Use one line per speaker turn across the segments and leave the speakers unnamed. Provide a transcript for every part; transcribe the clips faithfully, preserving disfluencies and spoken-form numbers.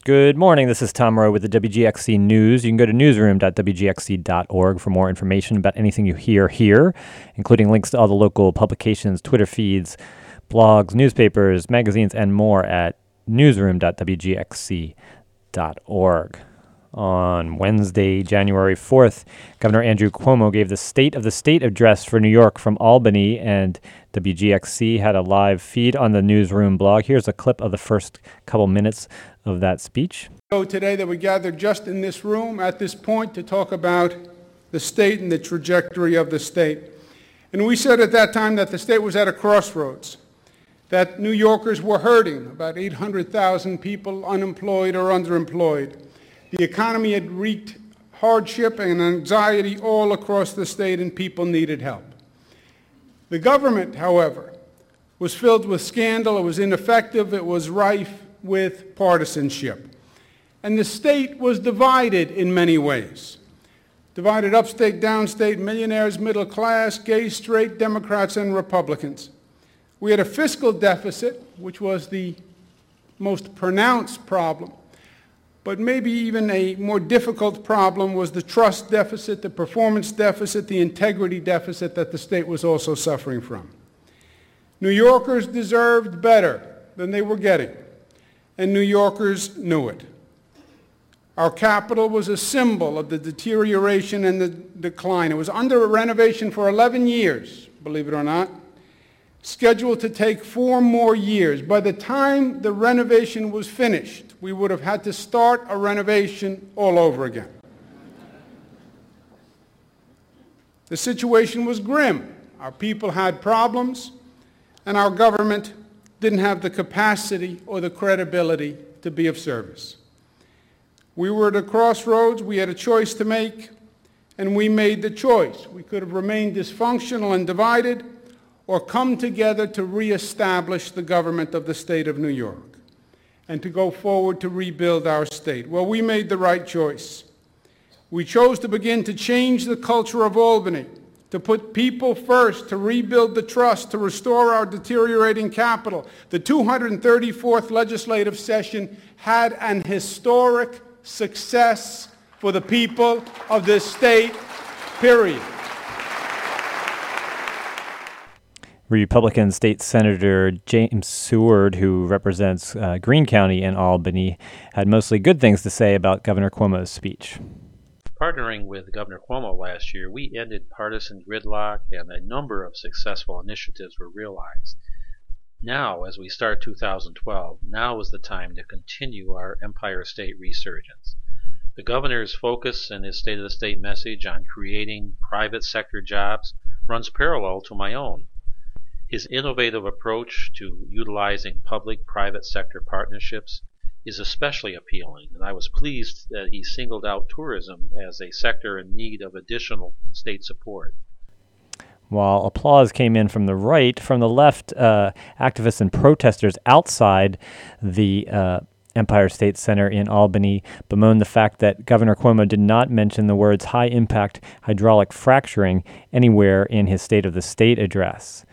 Good morning. This is Tom Rowe with the W G X C News. You can go to newsroom dot w g x c dot org for more information about anything you hear here, including links to all the local publications, Twitter feeds, blogs, newspapers, magazines, and more at newsroom dot w g x c dot org. On Wednesday, January fourth, Governor Andrew Cuomo gave the State of the State address for New York from Albany, and W G X C had a live feed on the Newsroom blog. Here's a clip of the first couple minutes of that speech.
So today that we gathered just in this room at this point to talk about the state and the trajectory of the state. And we said at that time that the state was at a crossroads, that New Yorkers were hurting, about eight hundred thousand people unemployed or underemployed. The economy had wreaked hardship and anxiety all across the state, and people needed help. The government, however, was filled with scandal, it was ineffective, it was rife with partisanship. And the state was divided in many ways. Divided upstate, downstate, millionaires, middle class, gay, straight, Democrats, and Republicans. We had a fiscal deficit, which was the most pronounced problem. But maybe even a more difficult problem was the trust deficit, the performance deficit, the integrity deficit that the state was also suffering from. New Yorkers deserved better than they were getting, and New Yorkers knew it. Our capital was a symbol of the deterioration and the decline. It was under renovation for eleven years, believe it or not, scheduled to take four more years. By the time the renovation was finished, we would have had to start a renovation all over again. The situation was grim. Our people had problems, and our government didn't have the capacity or the credibility to be of service. We were at a crossroads. We had a choice to make, and we made the choice. We could have remained dysfunctional and divided, or come together to reestablish the government of the state of New York and to go forward to rebuild our state. Well, we made the right choice. We chose to begin to change the culture of Albany, to put people first, to rebuild the trust, to restore our deteriorating capital. The two hundred thirty-fourth legislative session had an historic success for the people of this state, period.
Republican State Senator James Seward, who represents uh, Greene County in Albany, had mostly good things to say about Governor Cuomo's speech.
Partnering with Governor Cuomo last year, we ended partisan gridlock, and a number of successful initiatives were realized. Now, as we start two thousand twelve, now is the time to continue our Empire State resurgence. The governor's focus and his State of the State message on creating private sector jobs runs parallel to my own. His innovative approach to utilizing public-private sector partnerships is especially appealing, and I was pleased that he singled out tourism as a sector in need of additional state support.
While applause came in from the right, from the left, uh, activists and protesters outside the uh, Empire State Center in Albany bemoaned the fact that Governor Cuomo did not mention the words high-impact hydraulic fracturing anywhere in his State of the State address.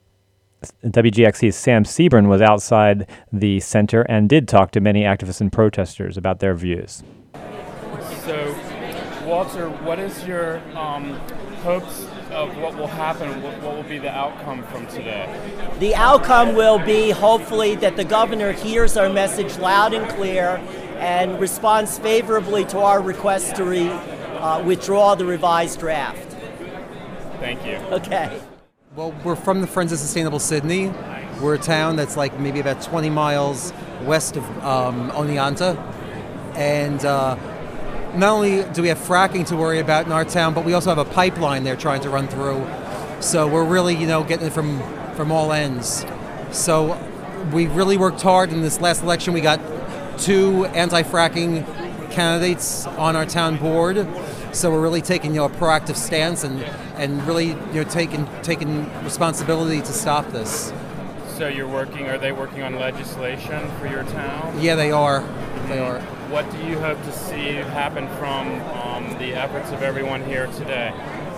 W G X C's Sam Sebern was outside the center and did talk to many activists and protesters about their views.
So, Walter, what is your um, hopes of what will happen? What, what will be the outcome from today?
The outcome will be, hopefully, that the governor hears our message loud and clear and responds favorably to our request to re, uh, withdraw the revised draft.
Thank you.
Okay.
Well, we're from the Friends of Sustainable Sydney. We're a town that's like maybe about twenty miles west of um, Oneonta. And uh, not only do we have fracking to worry about in our town, but we also have a pipeline they're trying to run through. So we're really, you know, getting it from, from all ends. So we really worked hard in this last election. We got two anti-fracking candidates on our town board. So we're really taking, you know, a proactive stance and, and really, you know, taking taking responsibility to stop this.
So you're working, are they working on legislation for your town?
Yeah, they are. They are.
What do you hope to see happen from um, the efforts of everyone here today?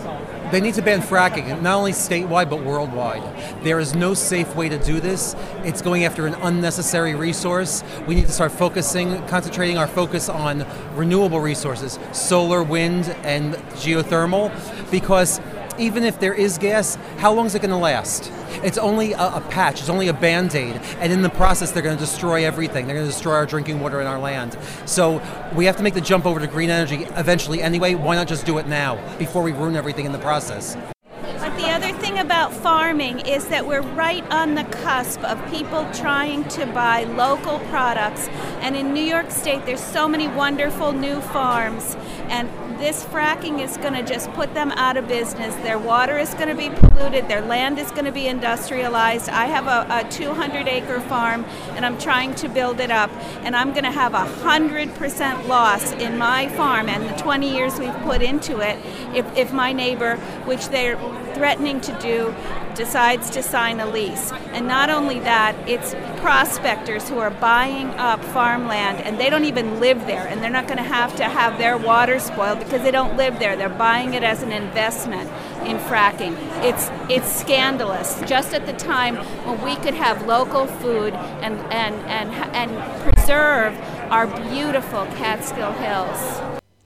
They need to ban fracking, not only statewide but worldwide. There is no safe way to do this. It's going after an unnecessary resource. We need to start focusing, concentrating our focus on renewable resources, solar, wind, and geothermal, because even if there is gas, how long is it going to last? It's only a, a patch, it's only a Band-Aid, and in the process they're going to destroy everything. They're going to destroy our drinking water and our land. So we have to make the jump over to green energy eventually anyway. Why not just do it now, before we ruin everything in the process?
But the other thing about farming is that we're right on the cusp of people trying to buy local products. And in New York State, there's so many wonderful new farms. And this fracking is going to just put them out of business. Their water is going to be polluted. Their land is going to be industrialized. I have a, a two hundred acre farm, and I'm trying to build it up. And I'm going to have a one hundred percent loss in my farm and the twenty years we've put into it if, if my neighbor, which they're threatening to do, decides to sign a lease. And not only that, it's prospectors who are buying up farmland, and they don't even live there, and they're not going to have to have their water spoiled because they don't live there. They're buying it as an investment in fracking. It's it's scandalous. Just at the time when we could have local food and and and and preserve our beautiful Catskill Hills.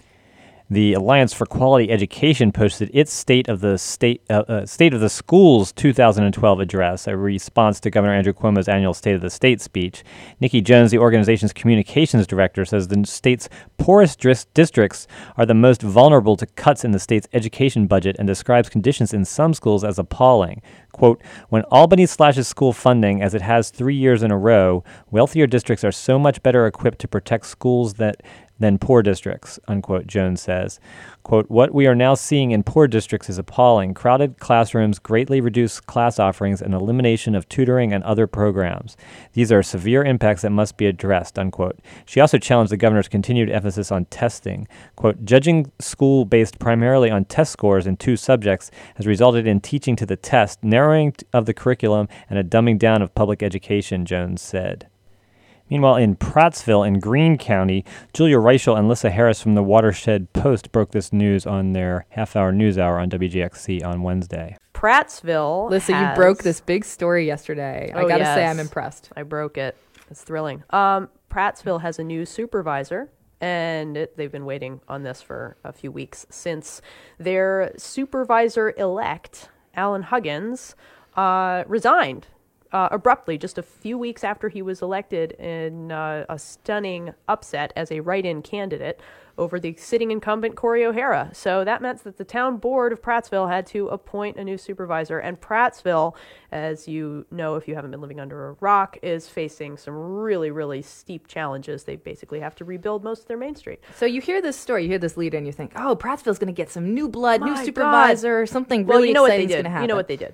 The Alliance for Quality Education posted its State of the State uh, uh, State of the Schools two thousand twelve address, a response to Governor Andrew Cuomo's annual State of the State speech. Nikki Jones, the organization's communications director, says the state's poorest dris- districts are the most vulnerable to cuts in the state's education budget, and describes conditions in some schools as appalling. Quote, when Albany slashes school funding, as it has three years in a row, wealthier districts are so much better equipped to protect schools that than poor districts, unquote, Jones says. Quote, what we are now seeing in poor districts is appalling. Crowded classrooms, greatly reduced class offerings, and elimination of tutoring and other programs. These are severe impacts that must be addressed, unquote. She also challenged the governor's continued emphasis on testing. Quote, judging school based primarily on test scores in two subjects has resulted in teaching to the test, narrowing of the curriculum, and a dumbing down of public education, Jones said. Meanwhile, in Prattsville in Greene County, Julia Reichel and Lissa Harris from the Watershed Post broke this news on their half-hour news hour on W G X C on Wednesday.
Prattsville
Lissa,
has...
you broke this big story yesterday.
Oh,
I gotta
yes.
say I'm impressed.
I broke it. It's thrilling. Um, Prattsville has a new supervisor, and it, they've been waiting on this for a few weeks since their supervisor-elect, Alan Huggins, uh, resigned. Uh, abruptly, just a few weeks after he was elected in uh, a stunning upset as a write-in candidate over the sitting incumbent Corey O'Hara. So that meant that the town board of Prattsville had to appoint a new supervisor. And Prattsville, as you know if you haven't been living under a rock, is facing some really, really steep challenges. They basically have to rebuild most of their Main Street.
So you hear this story, you hear this lead, and you think, oh, Prattsville's going to get some new blood,
My
new supervisor,
God.
something
well,
really
you know
exciting is
what they
going
did.
to happen.
You know what they did.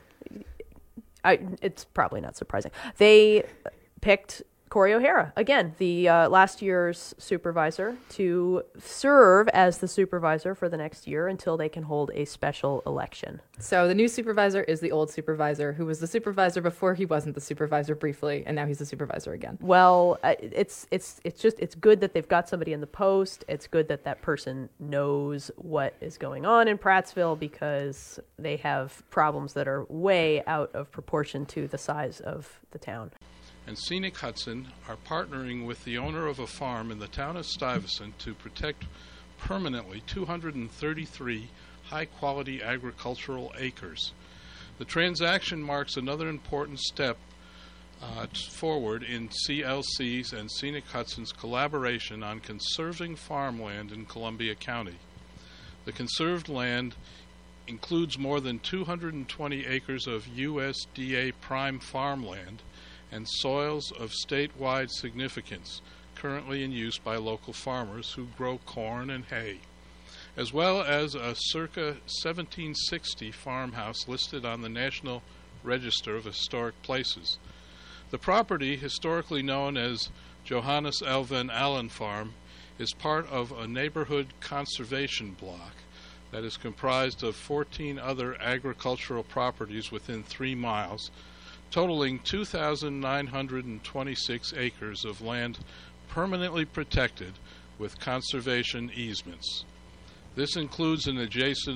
I, it's probably not surprising. They picked Corey O'Hara, again, the uh, last year's supervisor, to serve as the supervisor for the next year until they can hold a special election.
So the new supervisor is the old supervisor who was the supervisor before he wasn't the supervisor briefly, and now he's the supervisor again.
Well, uh, it's it's it's just it's good that they've got somebody in the post. It's good that that person knows what is going on in Prattsville, because they have problems that are way out of proportion to the size of the town.
And Scenic Hudson are partnering with the owner of a farm in the town of Stuyvesant to protect permanently two hundred thirty-three high-quality agricultural acres. The transaction marks another important step uh, forward in C L C's and Scenic Hudson's collaboration on conserving farmland in Columbia County. The conserved land includes more than two hundred twenty acres of U S D A prime farmland and soils of statewide significance currently in use by local farmers who grow corn and hay, as well as a circa seventeen sixty farmhouse listed on the National Register of Historic Places. The property, historically known as Johannes L. Van Allen Farm, is part of a neighborhood conservation block that is comprised of fourteen other agricultural properties within three miles, totaling two thousand nine hundred twenty-six acres of land permanently protected with conservation easements. This includes an adjacent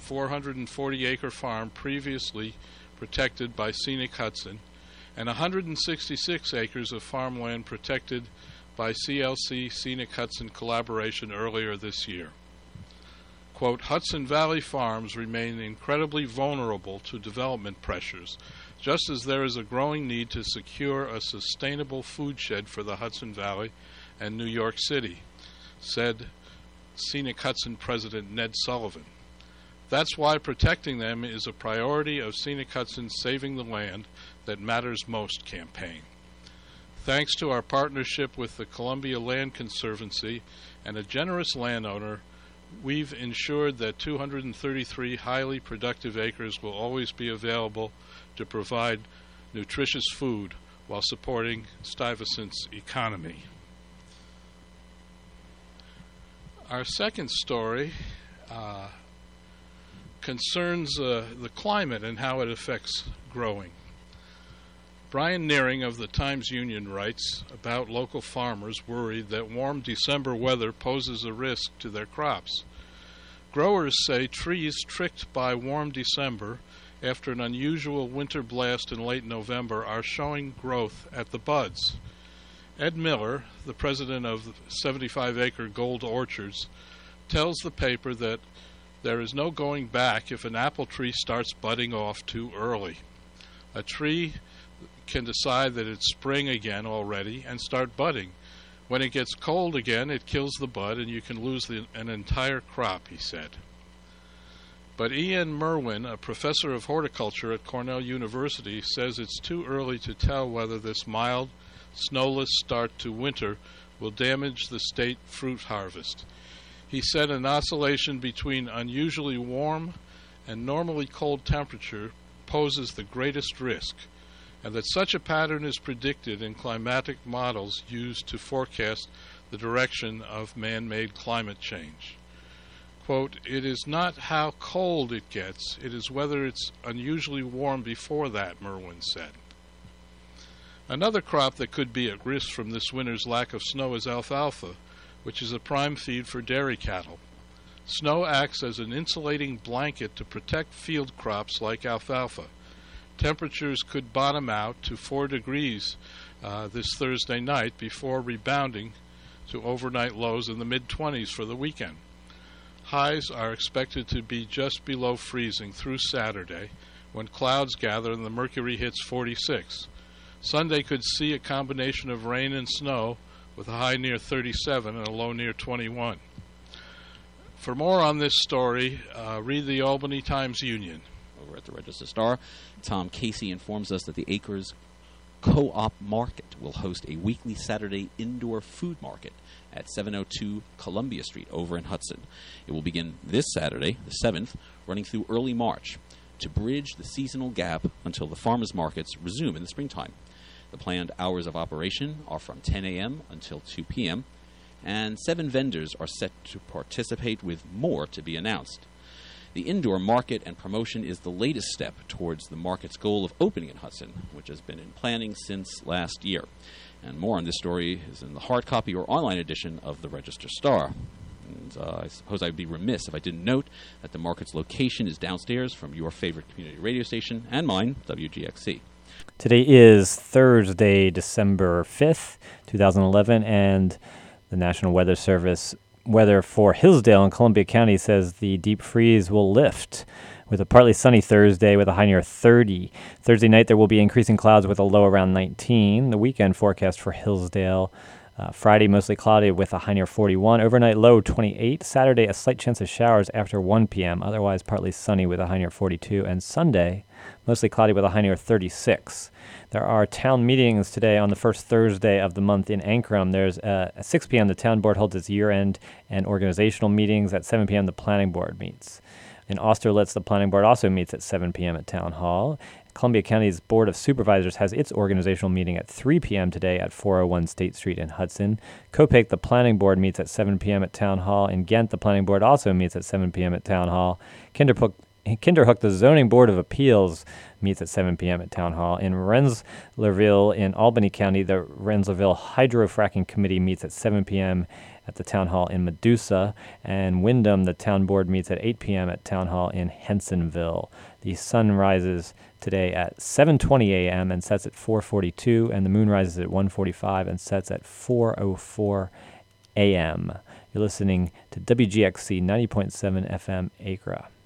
four hundred forty acre farm previously protected by Scenic Hudson, and one hundred sixty-six acres of farmland protected by C L C Scenic Hudson collaboration earlier this year. Quote, Hudson Valley farms remain incredibly vulnerable to development pressures, just as there is a growing need to secure a sustainable food shed for the Hudson Valley and New York City, said Scenic Hudson President Ned Sullivan. That's why protecting them is a priority of Scenic Hudson's Saving the Land That Matters Most campaign. Thanks to our partnership with the Columbia Land Conservancy and a generous landowner, we've ensured that two hundred thirty-three highly productive acres will always be available to provide nutritious food while supporting Stuyvesant's economy. Our second story uh, concerns uh, the climate and how it affects growing. Brian Nearing of the Times-Union writes about local farmers worried that warm December weather poses a risk to their crops. Growers say trees tricked by warm December after an unusual winter blast in late November are showing growth at the buds. Ed Miller, the president of seventy-five acre Gold Orchards, tells the paper that there is no going back if an apple tree starts budding off too early. A tree can decide that it's spring again already and start budding. When it gets cold again, it kills the bud and you can lose the, an entire crop, he said. But Ian Merwin, a professor of horticulture at Cornell University, says it's too early to tell whether this mild, snowless start to winter will damage the state fruit harvest. He said an oscillation between unusually warm and normally cold temperature poses the greatest risk, and that such a pattern is predicted in climatic models used to forecast the direction of man-made climate change. Quote, it is not how cold it gets, it is whether it's unusually warm before that, Merwin said. Another crop that could be at risk from this winter's lack of snow is alfalfa, which is a prime feed for dairy cattle. Snow acts as an insulating blanket to protect field crops like alfalfa. Temperatures could bottom out to four degrees uh, this Thursday night before rebounding to overnight lows in the mid twenties for the weekend. Highs are expected to be just below freezing through Saturday, when clouds gather and the mercury hits forty-six. Sunday could see a combination of rain and snow with a high near thirty-seven and a low near twenty-one. For more on this story, uh, read the Albany Times-Union.
Over at the Register-Star, Tom Casey informs us that the Acres Co-op Market will host a weekly Saturday indoor food market at seven oh two Columbia Street over in Hudson. It will begin this Saturday, the seventh, running through early March to bridge the seasonal gap until the farmers markets resume in the springtime. The planned hours of operation are from ten a.m. until two p.m., and seven vendors are set to participate with more to be announced. The indoor market and promotion is the latest step towards the market's goal of opening in Hudson, which has been in planning since last year. And more on this story is in the hard copy or online edition of the Register-Star. And uh, I suppose I'd be remiss if I didn't note that the market's location is downstairs from your favorite community radio station and mine, W G X C.
Today is Thursday, December fifth, twenty eleven, and the National Weather Service weather for Hillsdale and Columbia County says the deep freeze will lift with a partly sunny Thursday with a high near thirty. Thursday night there will be increasing clouds with a low around nineteen. The weekend forecast for Hillsdale, uh, Friday mostly cloudy with a high near forty-one. Overnight low twenty-eight. Saturday a slight chance of showers after one p.m. Otherwise partly sunny with a high near forty-two. And Sunday mostly cloudy with a high near thirty-six. There are town meetings today on the first Thursday of the month in Ankrum. There's uh, at six p.m. the town board holds its year-end and organizational meetings. At seven p.m. the planning board meets. In Austerlitz, the planning board also meets at seven p.m. at Town Hall. Columbia County's Board of Supervisors has its organizational meeting at three p.m. today at four oh one State Street in Hudson. Kopek, the planning board, meets at seven p.m. at Town Hall. In Ghent, the planning board also meets at seven p.m. at Town Hall. Kinderhook, Kinderhook, the Zoning Board of Appeals, meets at seven p.m. at Town Hall. In Rensselaerville in Albany County, the Rensselaerville Hydrofracking Committee meets at seven p.m. at the Town Hall in Medusa. And Wyndham, the town board meets at eight p.m. at Town Hall in Hensonville. The sun rises today at seven twenty a.m. and sets at four forty-two, and the moon rises at one forty-five and sets at four oh four a.m. You're listening to W G X C ninety point seven F M Acra.